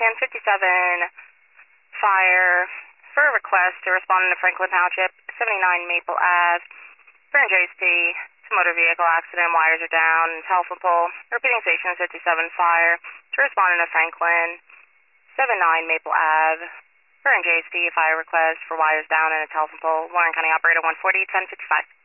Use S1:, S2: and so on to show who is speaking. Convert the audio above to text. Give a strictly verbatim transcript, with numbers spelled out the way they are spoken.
S1: ten fifty-seven fire for a request to respond to Franklin Township, seventy-nine Maple Ave, for an J S P, it's a motor vehicle accident, wires are down, telephone pole. Repeating station fifty-seven fire to respond to Franklin, seventy-nine Maple Ave, for an J S P, fire request for wires down and a telephone pole. Warren County Operator one forty, ten fifty-five.